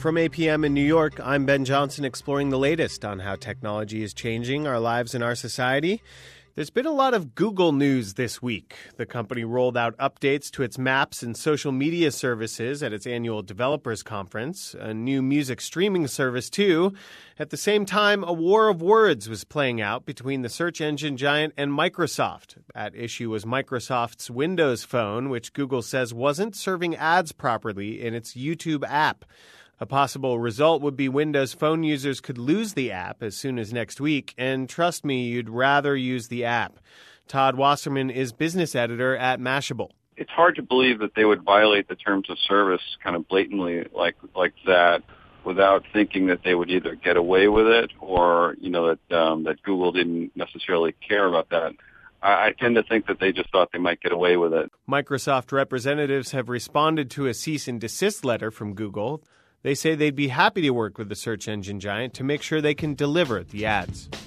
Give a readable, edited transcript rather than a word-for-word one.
From APM in New York, I'm Ben Johnson, exploring the latest on how technology is changing our lives and our society. There's been a lot of Google news this week. The company rolled out updates to its maps and social media services at its annual developers conference, a new music streaming service too. At the same time, a war of words was playing out between the search engine giant and Microsoft. At issue was Microsoft's Windows Phone, which Google says wasn't serving ads properly in its YouTube app. A possible result would be Windows Phone users could lose the app as soon as next week, and trust me, you'd rather use the app. Todd Wasserman is business editor at Mashable. It's hard to believe that they would violate the terms of service kind of blatantly like that without thinking that they would either get away with it or, that Google didn't necessarily care about that. I tend to think that they just thought they might get away with it. Microsoft representatives have responded to a cease and desist letter from Google. They say they'd be happy to work with the search engine giant to make sure they can deliver the ads.